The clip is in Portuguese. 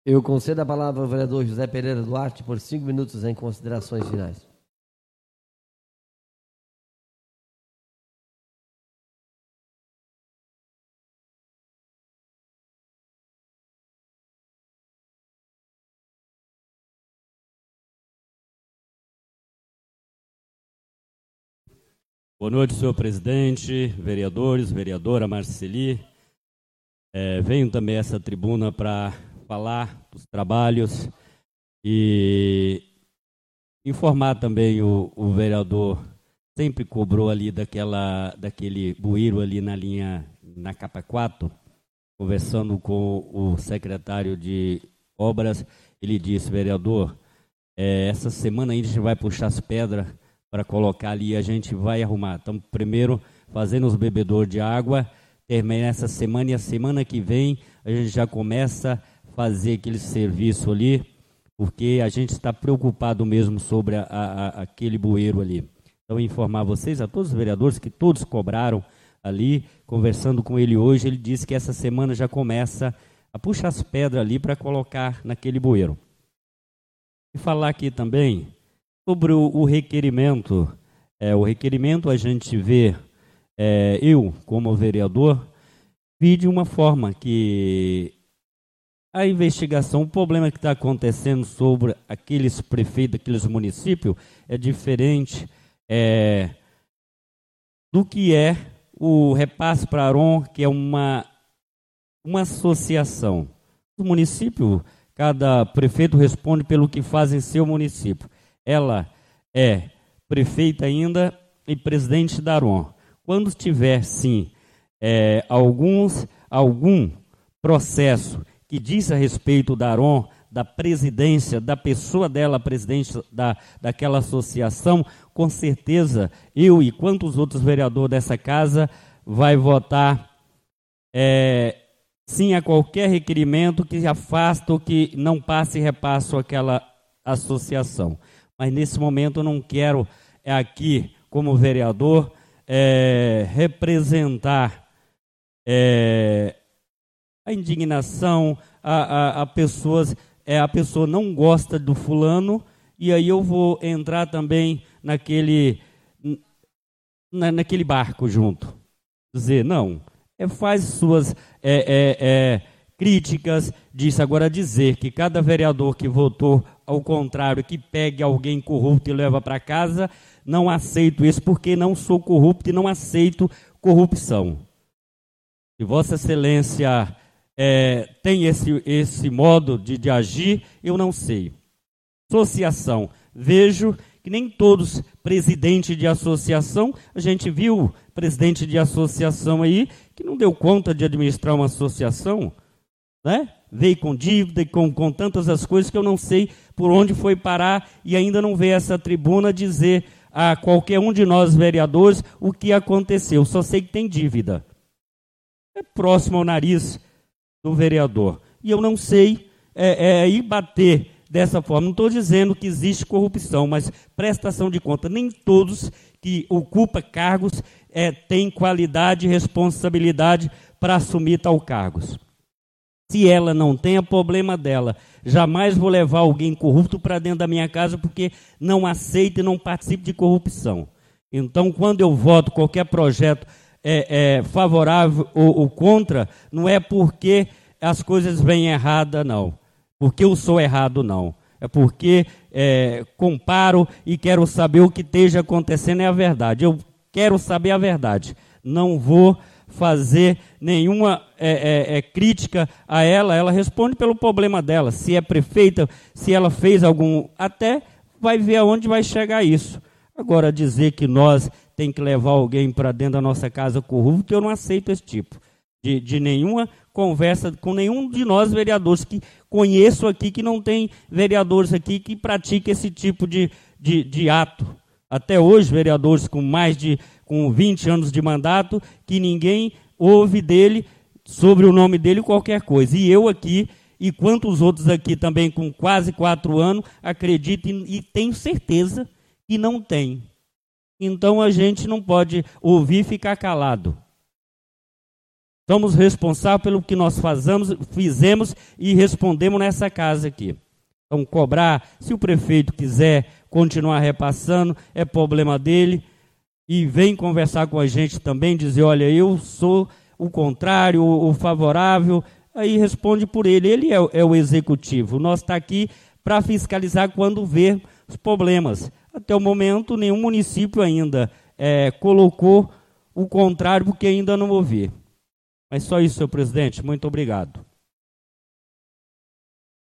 Eu concedo a palavra ao vereador José Pereira Duarte por 5 minutos em considerações finais. Boa noite, senhor presidente, vereadores, vereadora Marceli. Venho também a essa tribuna para falar dos trabalhos e informar também o vereador, sempre cobrou ali daquele bueiro ali na capa 4, conversando com o secretário de obras, ele disse: vereador, essa semana a gente vai puxar as pedras para colocar ali e a gente vai arrumar. Estamos primeiro fazendo os bebedouros de água, termina essa semana e a semana que vem a gente já começa a fazer aquele serviço ali, porque a gente está preocupado mesmo sobre aquele bueiro ali. Então, informar vocês, a todos os vereadores, que todos cobraram ali, conversando com ele hoje, ele disse que essa semana já começa a puxar as pedras ali para colocar naquele bueiro. E falar aqui também sobre o requerimento. O requerimento a gente vê, eu como vereador, vi de uma forma que a investigação, o problema que está acontecendo sobre aqueles prefeitos, aqueles municípios, é diferente do que é o repasse para Aron, que é uma associação. O município, cada prefeito responde pelo que faz em seu município. Ela é prefeita ainda e presidente da Aron. Quando tiver, sim, algum processo que diz a respeito da Aron, da presidência, da pessoa dela, presidente daquela associação, com certeza eu e quantos outros vereadores dessa casa vai votar sim a qualquer requerimento que afasta ou que não passe e repasse aquela associação. Mas nesse momento eu não quero aqui, como vereador, representar a indignação, a pessoas, a pessoa não gosta do fulano, e aí eu vou entrar também naquele barco junto. Dizer, não, faz suas críticas disso. Agora dizer que cada vereador que votou ao contrário, que pegue alguém corrupto e leva para casa, não aceito isso, porque não sou corrupto e não aceito corrupção. Se Vossa Excelência tem esse modo de agir, eu não sei. Associação, vejo que nem todos presidentes de associação, a gente viu presidente de associação aí, que não deu conta de administrar uma associação, né? Veio com dívida e com tantas as coisas que eu não sei por onde foi parar e ainda não veio essa tribuna dizer a qualquer um de nós vereadores o que aconteceu. Só sei que tem dívida. É próximo ao nariz do vereador. E eu não sei ir bater dessa forma. Não estou dizendo que existe corrupção, mas prestação de conta. Nem todos que ocupam cargos têm qualidade e responsabilidade para assumir tal cargos. Se ela não tem, é problema dela. Jamais vou levar alguém corrupto para dentro da minha casa porque não aceito e não participo de corrupção. Então, quando eu voto qualquer projeto favorável ou contra, não é porque as coisas vêm erradas, não. Porque eu sou errado, não. É porque comparo e quero saber o que esteja acontecendo é a verdade. Eu quero saber a verdade. Não vou fazer nenhuma crítica a ela. Ela responde pelo problema dela. Se é prefeita, se ela fez algum... Até vai ver aonde vai chegar isso. Agora, dizer que nós tem que levar alguém para dentro da nossa casa corrupto, eu não aceito esse tipo de nenhuma conversa com nenhum de nós vereadores, que conheço aqui, que não tem vereadores aqui que praticam esse tipo de ato. Até hoje, vereadores com 20 anos de mandato, que ninguém ouve dele, sobre o nome dele, qualquer coisa. E eu aqui, e quantos outros aqui também com quase 4 anos, acredito e tenho certeza que não tem. Então a gente não pode ouvir e ficar calado. Somos responsáveis pelo que nós fizemos e respondemos nessa casa aqui. Então, cobrar, se o prefeito quiser continuar repassando, é problema dele. E vem conversar com a gente também, dizer, olha, eu sou o contrário, o favorável. Aí responde por ele. Ele é o executivo. Nós está aqui para fiscalizar quando vê os problemas. Até o momento, nenhum município ainda colocou o contrário, porque ainda não ouvi. Mas só isso, senhor presidente. Muito obrigado.